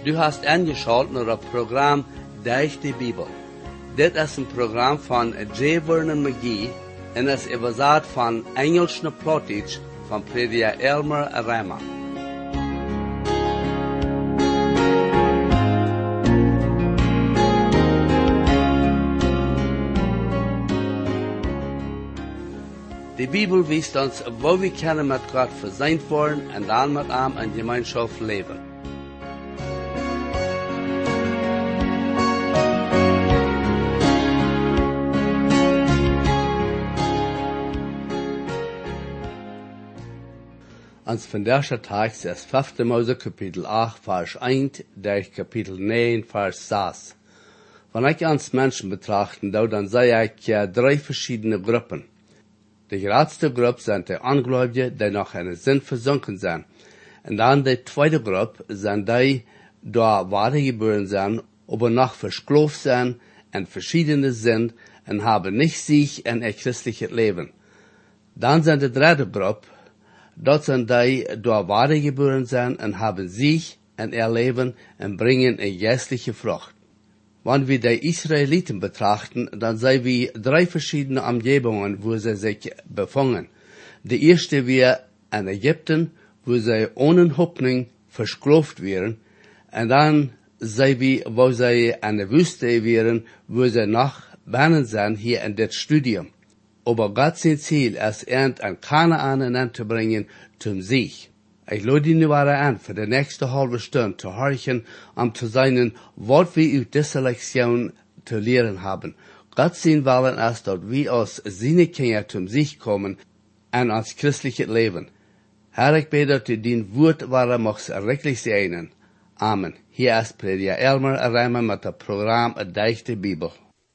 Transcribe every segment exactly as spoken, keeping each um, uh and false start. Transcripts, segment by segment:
Du hast eingeschaltet naar het programma Durch die Bibel. Dit is een programma van J. Vernon McGee en is überzet van Engels naar Plattdeutsch van prediker Elmer Rama. De Bibel wijst ons, wo we kunnen met God verzeind worden en dan met hem in gemeenschap leven. Ons vandaagse tekst is vijfde Mose kapitel acht vers één durch kapitel negen vers zes. Wanneer ik ons mensen betrachten, dan zie ik ja drie verschillende groepen. De grootste groep zijn de Ungläubigen, die nog in de zin verzonken zijn. En dan de tweede groep zijn die door water geboren zijn, aber nog verskloofd zijn en verschillende zijn en hebben niet zich in het christelijke leven. Dan zijn de derde groep, dat zijn die door water geboren zijn en hebben zich en ihr leven en brengen een geestelijke vrucht. Wenn wir die Israeliten betrachten, dann sehen wir drei verschiedene Umgebungen, wo sie sich befangen. Die erste wäre in Ägypten, wo sie ohne Hoffnung versklavt wären. Und dann sehen wir, wo sie in der Wüste wären, wo sie noch Bahnen sind hier in das Studium. Aber Gott sein Ziel ist, erst an Kanaan anzubringen zum Sieg. Ich lade ihn wieder an, für die nächste halbe Stunde zu horchen, um zu sehen, was wir aus dieser Lektion zu lernen haben. Gott sein Willen ist, dass wir als seine Kinder zum Sieg kommen und ans christliche Leben. Herr, ich bete, dass du dein Wort wahre machst wirklich sein. Amen. Hier ist Prediker Elmer Rama mit dem Programm Durch die Bibel.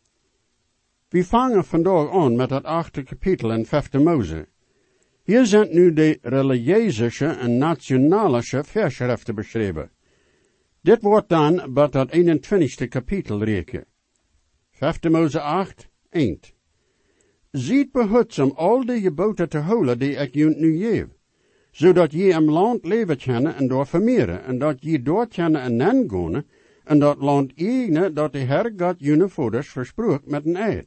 Wir fangen vandaag an met het achte kapitel in vijfde Mose. Hier zijn nu de religieuze en nationale verschriften beschreven. Dit wordt dan bij het eenentwintigste kapitel rekenen. vijfde Mose acht, één. Ziet behoedzaam al die geboden te houden die ik jullie nu geef, zodat je im land leven kunnen en door vermeeren, en dat je door kunnen en nangoonen, en dat land eigen dat de Heer God jullie voeders versprook met een eed.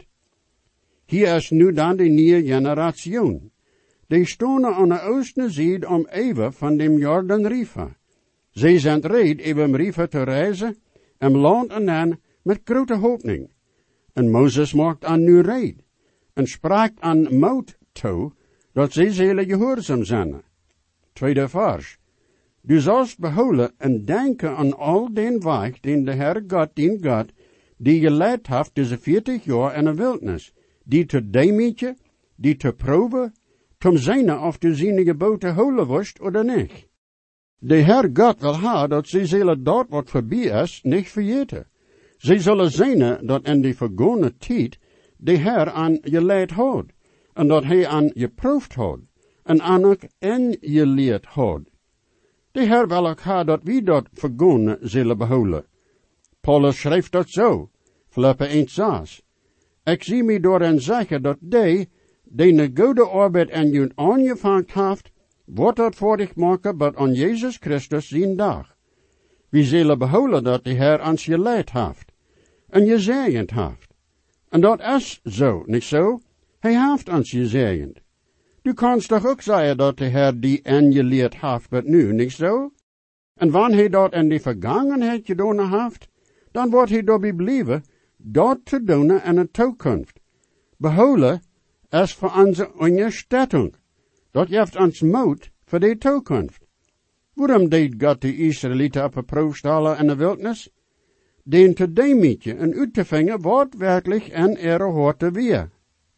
Hier is nu dan de nieuwe generatie. Die stonden aan de oostenzijde om even van dem Jordan River. Zij zijn reed even River te reizen, en land en dan met grote hoopning. En Mozes maakt aan nu reed, en spraakt aan mout toe, dat zij zullen gehoorzaam zijn. Tweede vers. Du zalst behouden en denken aan al den weg, den de Heer God, dien God, die je leid heeft deze veertig jaar in de wildnis, die te demetje, die te proeven, om zijne of de zijne geboten houden worst oder niet. De Heer God wil ha dat zij zullen dat wat voorbij is niet vergeten. Zij zullen zijne dat in de vergane tijd de Heer aan je leid houdt, en dat hij aan je proefd houdt, en aan ook in je leerd houdt. De Heer wil ook ha dat wie dat vergane zullen behouden. Paulus schrijft dat zo, Filippenzen één zes. Ik zie mij door en zeggen dat die, die een goede arbeid en jullie aangevangen heeft, wordt dat voordig maken bij aan Jezus Christus zijn dag. We zullen behouden dat de Heer ons geleid heeft, en gezegend heeft. En dat is zo, niet zo? Hij heeft ons gezegend. Du kannst toch ook zeggen dat de Heer die en geleerd heeft, maar nu, niet zo? En wanneer hij dat in de vergangenheid gedaan heeft, dan wordt hij daarbij blijven, dat te doen in de toekomst. Behouden is voor onze ondersteuning. Dat geeft ons moed voor de toekomst. Waarom deed God de Israëlieten op een proef stellen in de wildnis? Den te demetje en uit te vingen wat werkelijk en er hoort te weer.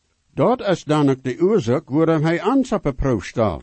Dat is dan ook de oorzaak waarom hij ons op een proef stelt.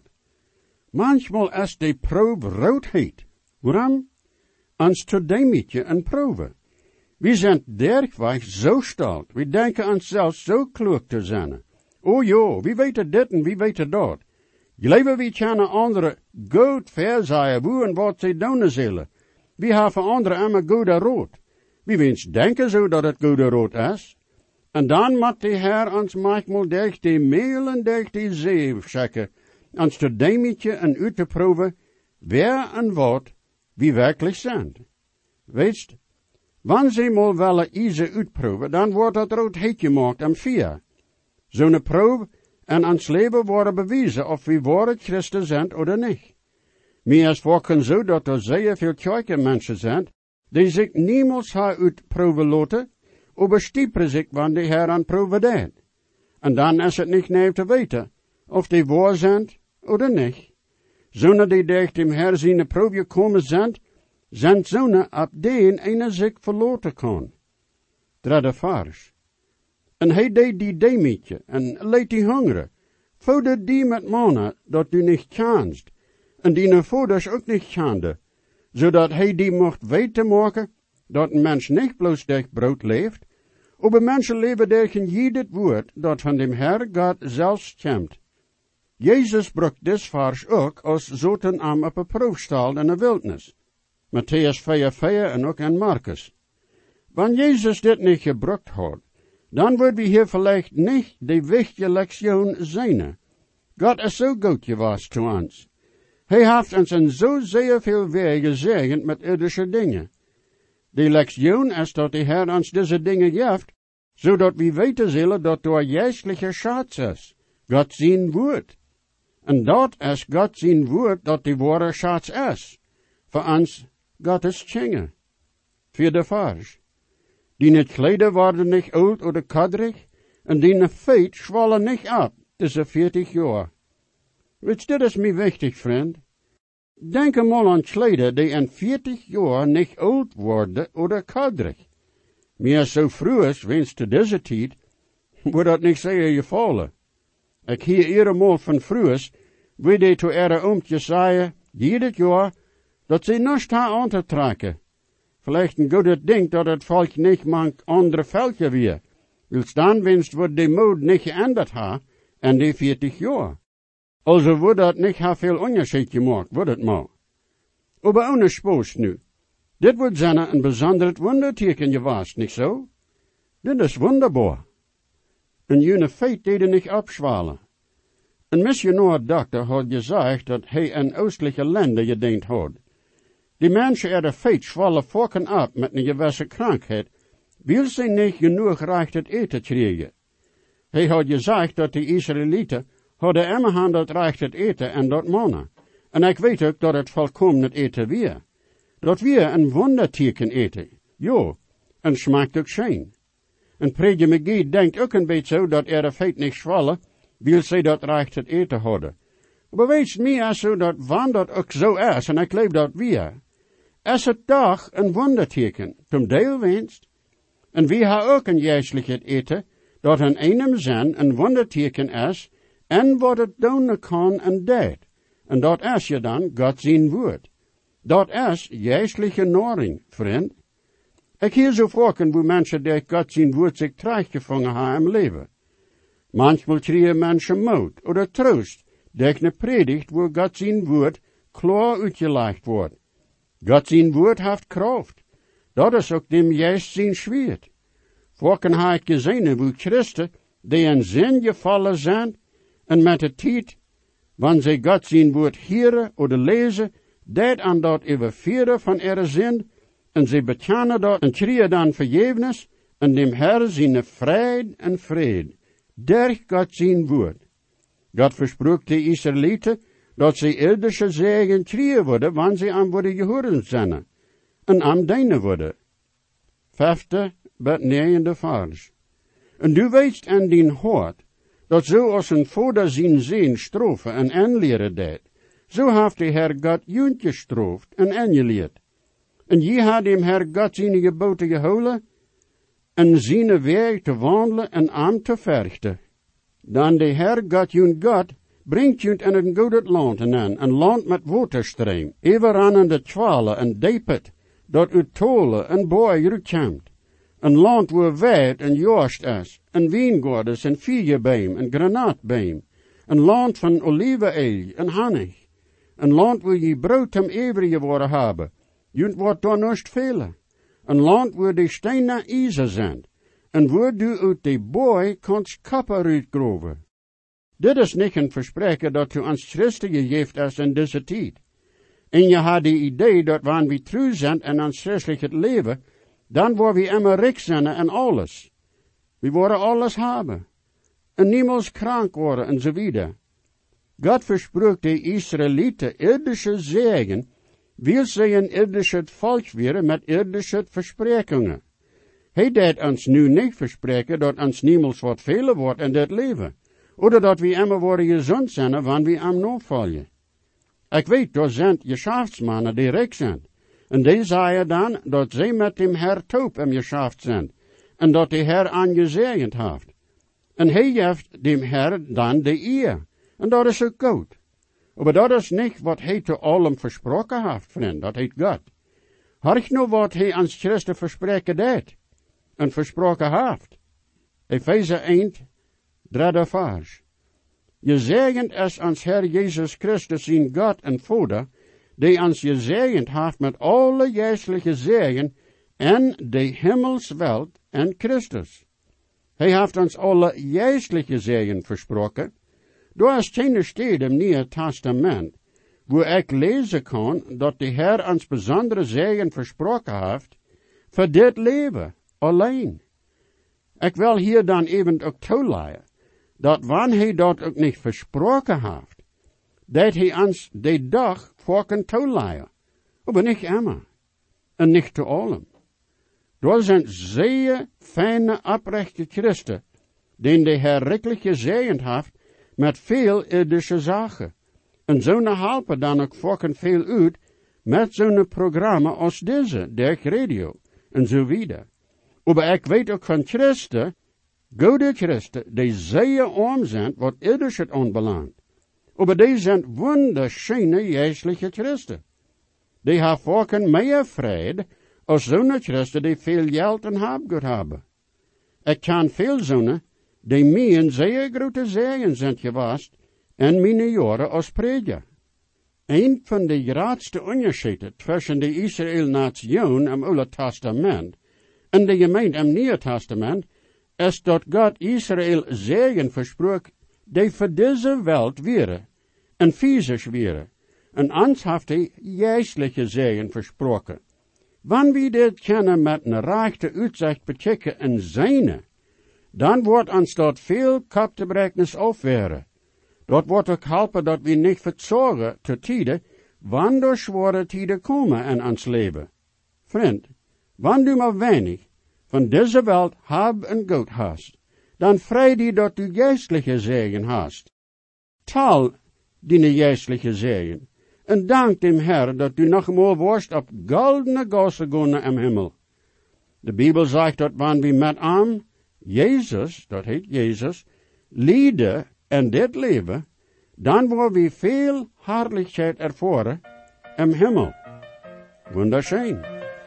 Manchmal is de proef roodheid. Waarom? Ons te demetje en proeven. We zijn dergweg zo stelt. We denken onszelf zo klug te zijn. Oh jo, wie weet dit en wie weet dat. Geloven we kunnen anderen goed verzaaien hoe en wat ze doen zullen. We hebben anderen immer goede rood. We wens denken zo dat het goede rood is. En dan moet de Heer ons manchmal durch die meel en durch die zee schikken. Ons te demetje en uit te proeven, wer en wat we werkelijk zijn. Weetst, wanneer ze mal willen ijzer uitproeven, dan wordt dat rood heet gemaakt am vier. Zo'n proef en ans leven worden bewijzen of we woord Christen zijn of niet. Meer is voorkomen zo dat er zeer veel kerke mensen zijn, die zich niemals haar uitproeven laten, aber stieperen zich wanneer de Heer aan proeven deed. En dan is het niet neem te weten, of die waar zijn of niet. Zonder die durch dem Herr zijn proef gekomen zijn, zijn zonen op deen ene zich verloten kan. Derde vers. En hij deed die demietje, en leed die hongeren. Voeder die met mannen, dat u niet kanst, en die ne voeders ook niet kande, zodat hij die mocht weten maken, dat een mens niet bloos durch brood leeft, aber mensen leven durch een jedet woord, dat van dem Herr God zelfs komt. Jezus bracht dit vers ook als zoten am op een proefstal in de wildnis. Matthäus vier vier en ook in Markus. Wanneer Jezus dit niet gebruikt had, dan wordt we hier vielleicht niet de wichtige lektion zijn. God is zo goed geweest zu ons. Hij heeft ons in zo zeer veel weer gezegend met irdische dingen. De lektion is dat de Heer ons deze dingen geeft, zodat we weten zullen dat door geestelijke schatz is, God zijn woord. En dat is God zijn woord dat de ware schatz is. Voor ons, God is tjenge. Vierde vers. Die niet kleden worden niet oud of kadrig, en die ne feit schwallen niet ab, tussen veertig jaar. Weet dit is mij wichtig, vriend. Denk eenmaal aan kleden die in veertig jaar niet oud worden of kadrig. Meer zo vroeg is, wens te deze tijd, wordt dat niet zeer gevallen. Ik hier eenmaal van vroeg, wie die to ere oomtjes zei, jedes jaar, dat ze niets haar aan te trekken. Vielleicht een goede ding dat het volk niet mank andere velkje weer. Wils dan winst wordt de mode niet geändert ha, en die veertig jaar. Also wordt dat niet ha veel onderscheid gemaakt, wordt het maar. Aber ohne spoos nu. Dit wordt zijn een bijzonder wonderteken geweest, niet zo? Dit is wonderbaar. En jene feit deden niet abschwalen. Een missionair dokter had gezegd dat hij in oostelijke landen gediend had. Die mensen er de feit schwallen vorken ab met een gewisse krankheid, wil ze niet genoeg recht het eten krijgen. Hij had gezegd dat de Israëlieten hadden immer dat recht het eten en dat mannen. En ik weet ook dat het volkomen het eten weer. Dat weer een wonderteken eten. Jo, en smaakt ook schijn. En Predje McGee denkt ook een beetje zo dat er de feit niet schwallen, wil ze dat recht het eten hadden. Maar weet me zo dat wanneer dat ook zo is, en ik leef dat weer, is het toch een wonderteken, zum deel winst. En we hebben ook een geestelijk het eten, dat in einem zin een wonderteken is, en wat het doen kan en deed. En dat is je dan God zijn woord. Dat is geestelijke naring, vriend. Ik hier zo vaak hoe mensen die God zijn woord zich terechtgevangen hebben im leven. Manchmal krijgen mensen moed oder troost, durch ne predigt wo God zijn woord klaar uitgelegd wordt. God zijn woord heeft kracht. Dat is ook dem Geest zijn schwert. Vorken ha ik gezien hoe Christen, die in zin gevallen zijn, en met de tijd, wanneer ze God zijn woord horen oder lezen, dat aan dat overvieren van ihre zin, en ze bekennen dat en krijgen dan vergevenis, en dem Herr zijn vrede en vrede, durch God zijn woord. God versprook de Israëlieten, dat ze irdische zegen krijgen worden, wanneer ze aan worden gehoord zijn, en aan dienen worden. Vijfde, bet negende vers. En du weet in dien hart, dat zo als een vader zijn zin strofen en aanleren deed, zo heeft de Heer God junt gestroofd en aangeleerd. En je had dem Heer God zijn geboten gehouden, en zijn weg te wandelen en aan te verrichten. Dan de Heer God junt God, brengt junt in een goede land en aan, een land met waterstream, even aan in de twalen en depet, dat uit tolen en boy uitkomt. Een land waar wijd en jorst is, en wijngaarden en vierbeem en granaatbeem. Een land van olijfeolie en honig. Een land waar je brood hem eeuwige worden hebben. Junt wordt daar nooit velen. Een land waar de stenen ijzer zijn. En waar du uit de boy kanst kapper uitgroven. Dit is niet een verspreken dat u ons Christen gegeven is in deze tijd. En je had de idee dat wanneer we trouw zijn en ons christelijk het leven, dan worden we immer rijk zijn en alles. We worden alles hebben. En niemals krank worden en zo wieder. God versprook de Israëlieten irdische zegen, wil zij een irdische volk worden met irdische versprekingen. Hij deed ons nu niet verspreken dat ons niemals wat velen wordt in dit leven. Oder dat we immer worden gezond zijn wanneer we hem nog volgen. Ik weet, er zijn geschäftsmannen die rijk zijn. En die zeiden dan dat zij met dem Herr Taub im Geschäft zijn. En dat de Herr aangezegend heeft. En hij geeft dem Herr dan de eer. En dat is ook goed. Maar dat is niet wat hij te allem versproken heeft, vriend. Dat heet God. Hark nou wat hij ans Christen verspreken deed. En versproken heeft. Efeze één, derde vers. Gezegend is ons Herr Jezus Christus zijn God en Vader, die ons gezegend heeft met alle geestelijke zegen en de hemelswelt en Christus. Hij heeft ons alle geestelijke zegen versproken. Door is geen stede im Nieuwe Testament, wo ik lezen kan dat de Herr ons bijzondere zegen versproken heeft, voor dit leven alleen. Ik wil hier dan even ook toeleiden, dat wanneer hij dat ook niet versproken heeft, dat hij ons de dag voor kan toeleiden. Maar niet immer. En niet te allem. Er zijn zeer fijne, oprechte Christen, die de Herr rijkelijk gezegend heeft met veel irdische zaken. En zo'n helpen dan ook volken veel uit met zo'n programma als deze, der radio, en zo wieder. Maar ik weet ook van Christen, goede Christen, die zeer arm zijn wat irders het aanbelangt. Maar die zijn wunderschöne geestelijke Christen. Die hebben volken meer vrede als zo'n Christen die veel geld en habgoed hebben. Ik ken veel zonen die mij een zeer grote zegen zijn geweest in mijn jaren als prediker. Een van de grootste onderscheiden tussen de Israël-nation im Oude Testament en de gemeente im Nieuwe Testament is dat God Israël zegen versprook die voor deze wereld wäre en fysisch wäre. En ons heeft hij geestelijke zegen versproken. Wanneer we dit kennen met een rechte uitzicht bekijken in zijne, dan wordt ons dat veel kaptebrekenis afweren. Dat wordt ook helpen dat we niet verzorgen te tijden, wanneer zware tijden komen in ons leven. Vriend, wanneer du maar weinig van deze wereld heb en goed hast, dan vrij die dat du geestelijke zegen hast. Tal die geestelijke zegen, en dank dem Herr dat du nog eenmaal worst op goldene gossen gaan im Himmel. De Bijbel zegt dat wanneer we met hem, Jezus, dat heet Jezus, lieden in dit leven, dan worden we veel herrlichheid ervaren im Himmel. Wunderschön.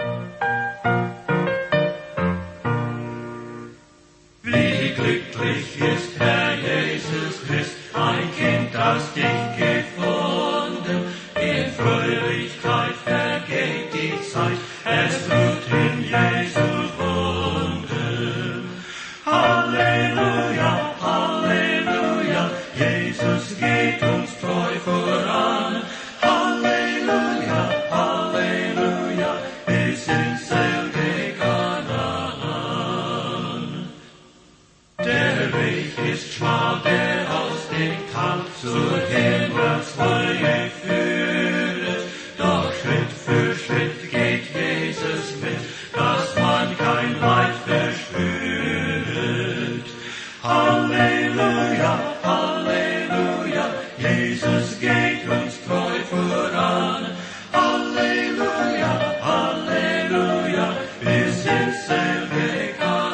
Wie glücklich ist Herr Jesus Christ, ein Kind, das dich gefunden. In Fröhlichkeit vergeht die Zeit, es ruht in Jesu Wunden. Halleluja, Halleluja, Jesus geht uns treu voran. Halleluja, Halleluja, bis ins selge Kanaan. Der Weg ist schmal, der aus dem Tal zur Himmelsreue führt, doch Schritt für Schritt geht Jesus mit, dass man kein Leid verspürt. Halleluja, Halleluja, Jesus geht uns treu voran. Halleluja, Halleluja, bis ins selbe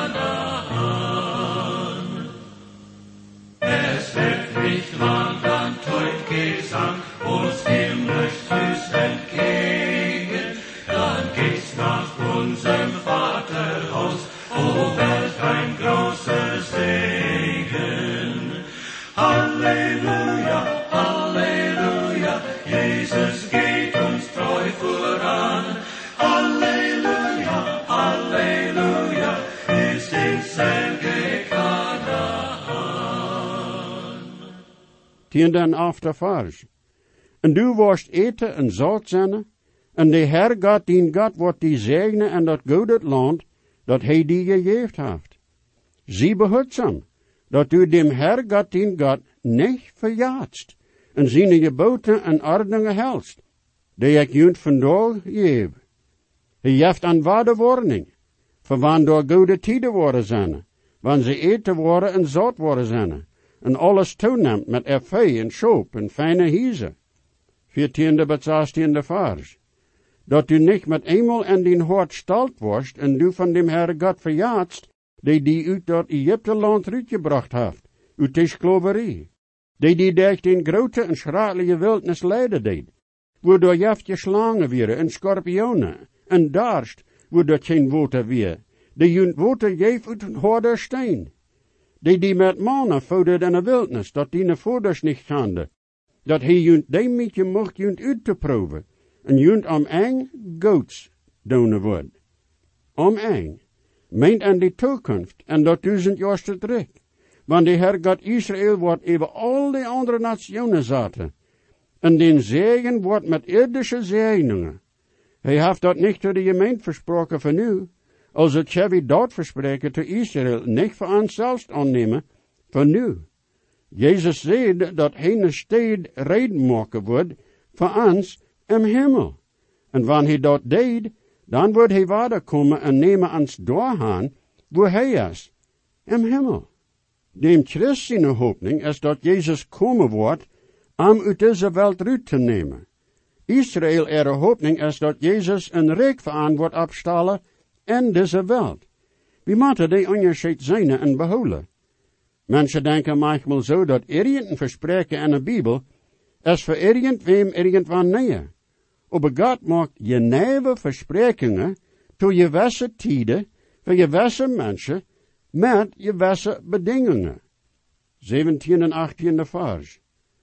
Kanaan. Es wird nicht lang, dann teut Gesang uns himmlisch süß entgegen. Dann geht's nach unserem Vaterhaus, o welch ein großer Segen. Halleluja, Halleluja, Jesus geht uns treu voran. Halleluja, Halleluja, bis ins selge Kanaan. Die dan after vers. En du worst eten en zout zijn, en de Heer God, dien God, wordt die zegenen en dat goede land, dat hij die gegeven heeft. Zie behoedzaam, dat u dem Heer God, dien God, niet verjaatst, en zijn geboten en ordeningen helst, die ik junt vandaag geef. Hij heeft een ware warning, voor wanneer door goede tijden worden zijn, wanneer ze eten worden en zout worden zijn, en alles toeneemt met er vee en schoop en fijne hiezen. Veertiende tot zestiende vers. Dat u niet met eenmaal in din hart stalt worst en du van dem Heere God verjaatst, die die uit dat Egypteland uitgebracht heeft, uit de slaverie, die die durch den grote en schralige wildnis leiden deed, waardoor jaftje slangen wieren en scorpionen, en daarst, waardoor geen water weer, die junt water geef uit een harde steen, die die met mannen voedde in de wildnis, dat die ne voeders niet kende, dat hij junt die met je mocht junt uit te proeven, en junt om eng goats doen wordt. Om eng, meent aan die toekomst, en dat duizend jaar terug, want de Heer God Israël wordt even al die andere nationen zaten, en den zegen wordt met irdische zegeningen. Hij heeft dat niet door de gemeente versproken van nu, als het Chevy dort verspreken te Israël, niet voor ons zelfs aannemen, van nu. Jezus zei dat hij een stad reden maken wordt voor ons im hemel. En wanneer hij dat deed, dan wordt hij wederkomen en nemen ons doorgaan, waar hij is, im hemel. Dem Christ zijn hoopning is dat Jezus komen wordt, om uit deze wereld uit te nemen. Israël er hoopning is dat Jezus een rijk voor aan wordt opstellen in deze wereld. We moeten die onderscheid zijn en behouden. Mensen denken manchmal zo dat irgendein verspreken in de Bijbel is voor irgendwem irgendwann näher. Aber God maakt je nieuwe versprekingen to je wesse tijden voor je wesse mensen met je wesse bedingingen. zeventien en achttiende vers.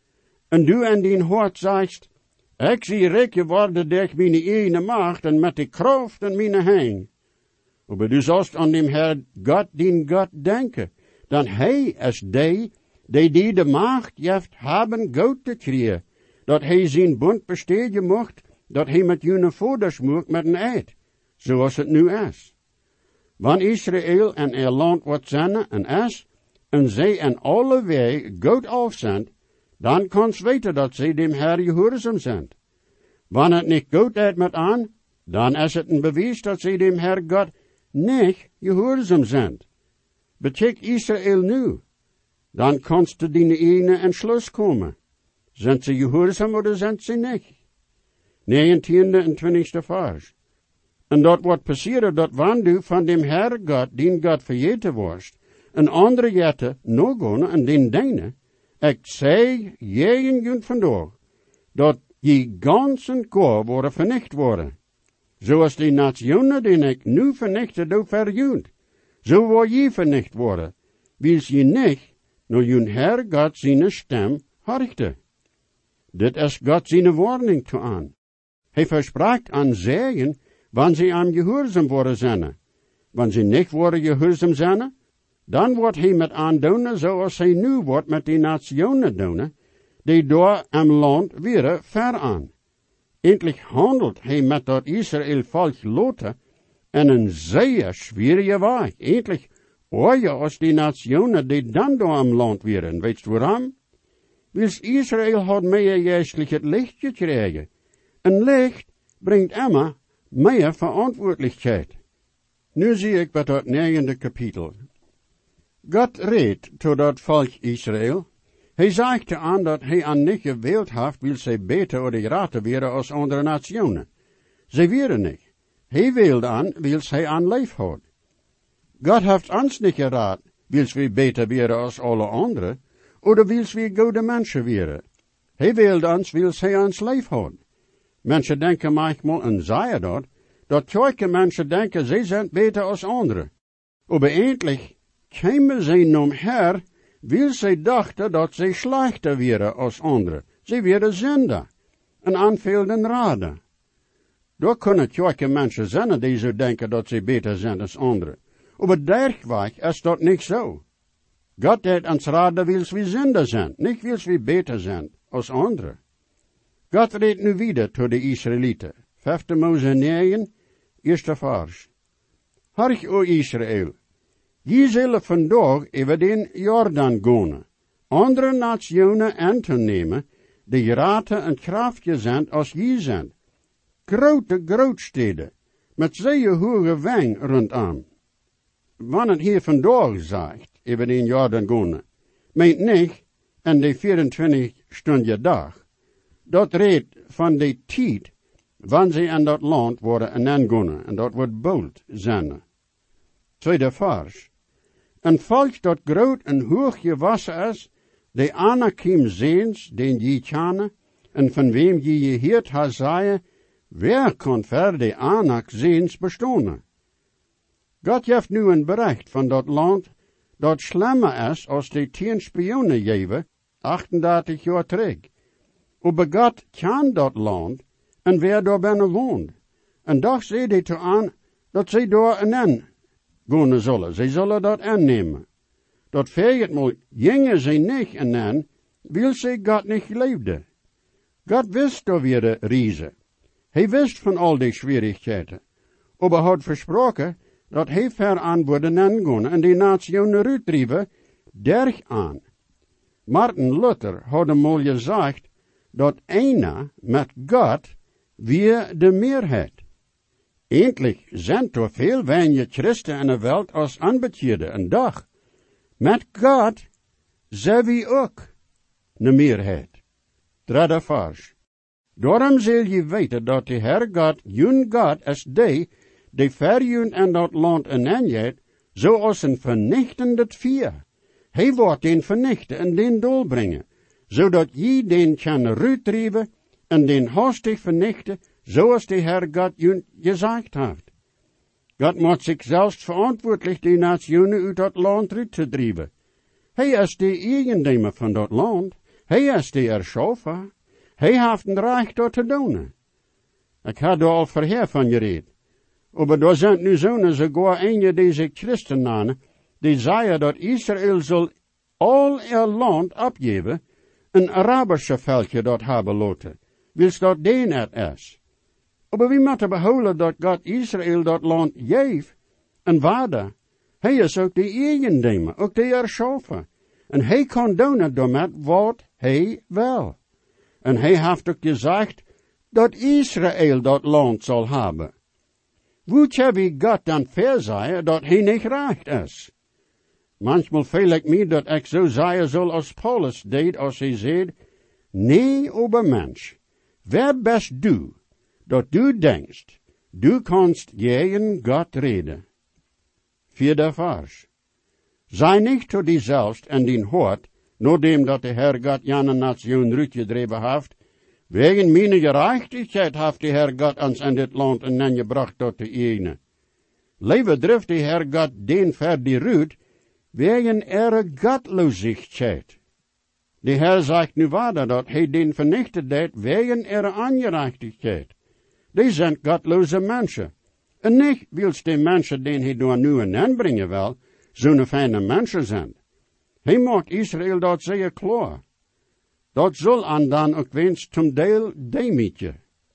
En du in dien hart zegt, ik zie rijk geworden durch mijn ene macht en met de kracht en mijn hang. Aber du sollst an dem Herr Gott, dien Gott denken, dan hij is die, die die de macht jeft hebben goed te krijgen, dat hij zijn bund besteden mocht, dat hij met jene voeders mocht met een eed, zoals het nu is. Wanneer Israël en er land wordt zijn en is, en zij in alle wij goed af zijn, dan kan ze weten dat zij dem Herr gehoorzaam zijn. Wanneer het niet goed is met aan, dan is het een bewijs dat zij dem Herr God niet gehoorzaam zijn. Betek Israël nu, dan kannst du die ene entschluss komen. Zijn ze gehoorzaam of zijn ze niet? negentiende en twintigste vers. En dat wordt passeren dat wanneer du van dem Herr God, dien God vergeten wordt, een andere jette nog gaan en den deine, ik zei jeden junt vandaag, dat die ganzen koor worden vernicht worden. Zoals die nationen die ik nu vernichte doe verjunt, zo word je vernicht worden, wils je niet naar jun Herr God zijn stem harchte. Dit is God zijn warning te aan. Hij verspraakt aan zegen, wanneer ze aan gehoorzaam worden zijn. Wanneer ze niet worden gehoorzaam zijn, dan wordt hij met aandoen zoals hij nu wordt met die nationen doen, die door am land weer ver aan. Eindelijk handelt hij met dat Israël volk loten en een zeer schwierige weg. Eindelijk oor je als die nationen die dan door am land weer. Weet je waarom? Wils Israël had meer geestelijk het licht gekregen. En licht brengt immer meer verantwoordelijkheid. Nu zie ik bij dat negende kapitel. God reed tot dat volk Israël. Hij zegt aan dat hij aan niet gewild heeft, wil zij beter of raten werden als andere nationen. Zij werden niet. Hij wilde aan, wil zij aan leef houden. God heeft ons niet geraad, wil wij beter werden als alle anderen, of wil wij goede mensen werden. Hij wilde ons, wil zij ons leef houden. Mensen denken manchmal, en zeggen dat, dat zulke mensen denken, zij zijn beter als anderen. Maar eindelijk kwamen zij nom her, wil zij dachten dat zij slechter werden als anderen. Zij werden zinder en aanveelden raden. Daar kunnen zulke mensen zijn die zo denken dat zij beter zijn als anderen. Maar dergelijk is dat niet zo. God deed ons raden, wils we zinder zijn, niet wils we beter zijn als anderen. God redt nu wieder tot de Israëlieten. Vijfde Mose negen, eerste vers. Hark, o Israël, je zullen vandaag over den Jordan gaan, andere nationen aan te nemen, die raten en krachtig zijn als je zijn. Grote grootsteden, met zeer hoge wang rondom. Wanneer het hier vandaag zegt, over den Jordan gaan, meent niet en de vierentwintig stunden dag. Dat redt van de tijd, wanneer ze in dat land worden en aangaan, en dat wordt bold zijn. Tweede vers. Een volk dat groot en hoog gewassen is, de Anakim zeens, den je kennen, en van wem je je heert haar zeggen, wer kan ver de Anak zeens bestaan? God heeft nu een bericht van dat land, dat slimmer is als de tien spionnen geven, achtendertig jaar terug. Maar God kan dat land, en wer daar binnen woont. En dag zei hij te aan, dat zij daar een en gaan zullen. Zij zullen dat aannemen. Dat veegt maar, gingen zij niet en en, wil zij God niet leefde. God wist door weer de reizen. Hij wist van al die schwierigheden. Maar hij had versproken, dat hij ver aan worden aangaan en die nationen uitdrijven, derg aan. Martin Luther had eenmaal gezegd, dat ene met God weer de meerheid. Eindelijk zijn er veel weinig christen in de wereld als aanbetjeden een dag. Met God zijn we ook de meerheid. Derde vers. Daarom zul je weten dat de Heer God, jun God is die, die verjun in dat land ineenjeet, zoals een vernichtende vier. Hij wordt den vernichten en den doelbrengen, zodat je den kan uitdrijven en den hastig vernichten, zoals de Heer God jun gezegd heeft. God moet zich zelfs verantwoordelijk die nationen uit dat land uit te drijven. Hij is de eigenaar van dat land. Hij is de erschaffer. Hij heeft een recht dat te doen. Ik had er al voorher van gereed. Maar er zijn nu zo'n sogar een deze christenen, die zeggen dat Israël zal al er land opgeven, een Arabische veldje dat hebben laten, wils dat den het is. Maar we moeten behouden dat God Israël dat land geeft en waarde. Hij is ook de eigenaar, ook de erschaffer. En hij kan doen daarmee wat hij wil. En hij heeft ook gezegd dat Israël dat land zal hebben. Woet je wie God dan verzeigen dat hij niet recht is? Manchmal voel ik me dat ik zo zeggen zal als Paulus deed als hij zei, nee, ober mens, wer best du, dat du denkst, du kannst gegen God reden. Vierde vers. Sei nicht tot die selbst en dien hoort, noordem dat de Heer God jane nation uitgedreven heeft, wegen meine gerechtigheid heeft de Heer God ons in dit land en gebracht tot de ene. Leven drift de Heer God den ver die ruut, wegen er godloosheid. De Heer zegt nu waarder dat hij den vernichtet deed, wegen er ongerechtigheid. Die zijn godloze mensen. En niet wils de mensen die hij door nu en aanbrengen wil, zo'n fijne mensen zijn. Hij maakt Israël dat zeer klaar. Dat zal aan dan ook wens zum deel demietje.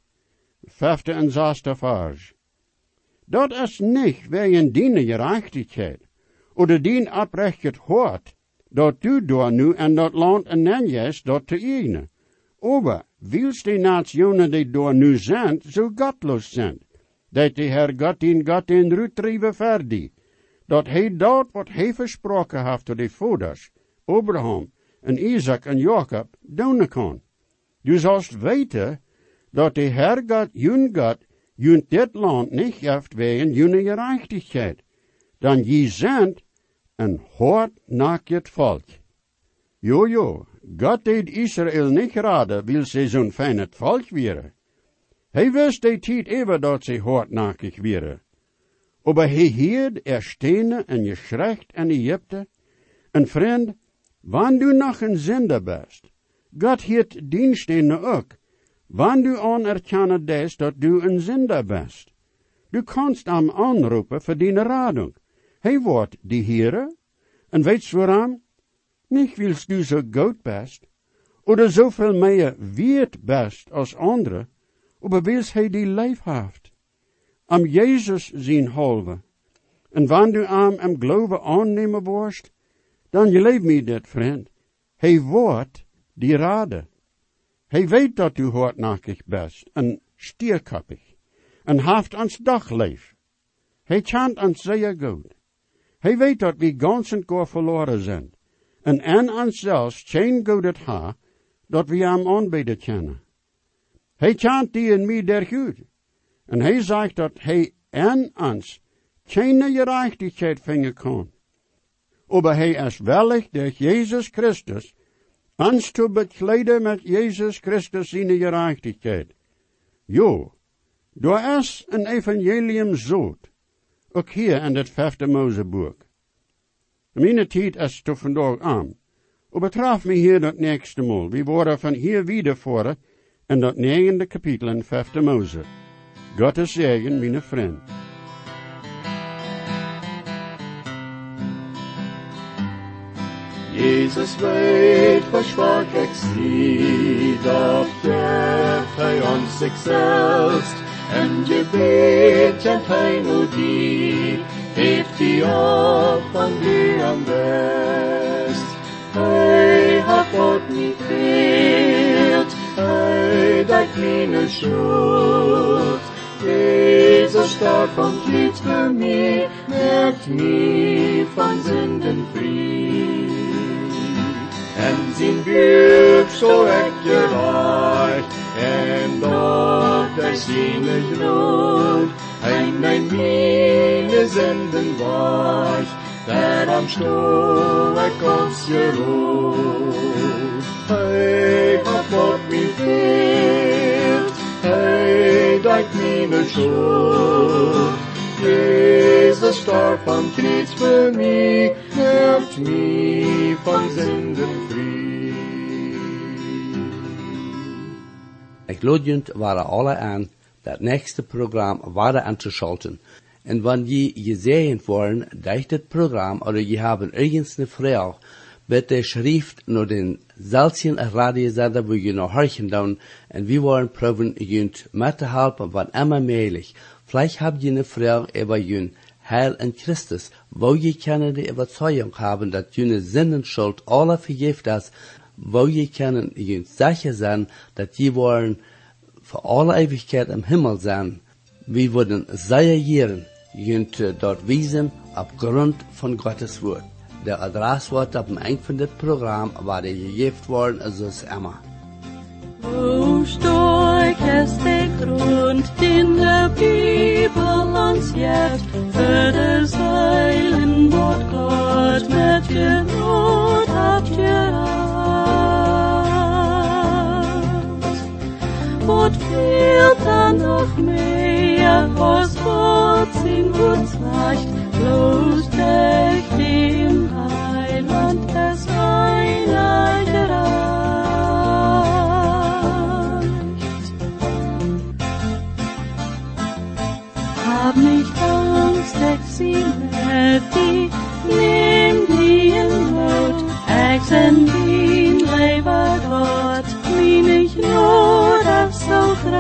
Vijfde en zesde vers. Dat is niet wegen die gerechtigheid, oder dien oprecht hoort, dat du door nu en dat land en nenjes dat te ene. Aber, wils die nationen die door nu zijn, zo godloos zijn, dat de Heer God in God in uitdrijven verdi, dat hij dat wat hij versproken heeft tot de vaders, Abraham en Isaac en Jacob, doen kan. Du zult weten, dat de Heer God, jun God, jun dit land niet heeft wegen june gerechtigheid, dan je zijn een hardnakkend volk. Jo, jo, God deed Israël niet raden, wil ze zo'n fijn het volk weren. Hij wist de tijd even dat ze hardnakkig weren. Aber hij hield er stenen en je schrecht en Egypte. En vriend, wanneer du nog een zinder bent, God hield dienstenen ook, wanneer du anerkennen des dat du een zinder bent. Du kannst hem aanroepen voor die radung. Hij wordt die Heere, en weet waarom? Niet wils du zo goed bent, oder zoveel meer weet best als andere, aber wils hij die lijf heeft. Am Jezus zijn halve. En wanneer du am em geloven aannemen worst, dan je leef me dit, vriend. Hij wordt die rade. Hij weet dat u hardnakkig best en stierkappig en haft ans dagleef. Hij chant ans zeer goed. Hij weet dat we gans en gar verloren zijn en en ans zelfs geen goed het ha, dat we hem aanbidden kennen. Hij chant die in mij der goed. En hij zegt dat hij en ons geen gerechtigheid vinden kan. Aber hij is wellig door Jezus Christus ons te bekleiden met Jezus Christus zijn gerechtigheid. Jo, door is een evangelium zoet, ook hier in het vijfde Mozeboek. Mijn tijd is tot vandaag aan. O betraf me hier dat nächste Mal. We worden van hier wieder voren in dat negende kapitel in vijfde Mose. Gottes Segen, mijn vriend. Jesus weet, was schwach ik zie, dat geeft hij ons zichzelf. En je weet, kent hij nu die, heeft die op van die am best. Hij hat God niet veelt, hij dat meine schuld. Jezus starb vom Kreuz für mich, merkt mich von Sünden frei. En zijn buik zo echt gereicht, en dort er seine Grund, ein mein meine Sünden weich, der am Stuhl er kommt's geruht. Hey, hat Gott mich vergeben, hey, dein meine Schuld. Jesus starb am Kreuz für mich, macht mich von Sünden frei. Ik lodjend waren alle aan dat nächste Programm weiter anzuschalten. Und wenn je gesehen wollen, durch das Programm oder je haben irgendeine Frage, bitte schrift nur den seltenen Radiosender, wo je noch horchen dann, und wir wollen probieren, jünd mitzuhelfen, wann immer möglich. Vielleicht habt ihr eine Frage über jün Heil in Christus, wo je können die Überzeugung haben, dass jüne Sinnenschuld alle vergift ist, wo je können jün sicher sein, dass die wollen für alle Ewigkeit im Himmel sein. Wir würden sehr gern jünd dort wiesen, aufgrund von Gottes Wort. Der Adresswort auf dem Ende von dem Programm war der gegeben worden, also ist immer. Wo stark ist der Grund, den der Bibel uns gibt, für das Heilenwort Gott mit Gebot abgereicht. Gott fehlt dann noch mehr, was Gott sein Wort sagt, bloß durch den Heiland es einer gereicht. Hab nicht Angst, ich sie mit die, nimm die in Not, ich sind den Leber Gott, mein ich nur das so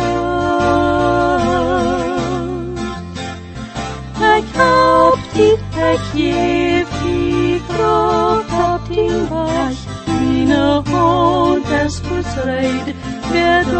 groß. Ich hab die, ich geb die Kraft, hab den Weich, meine Hand ist befreit, wird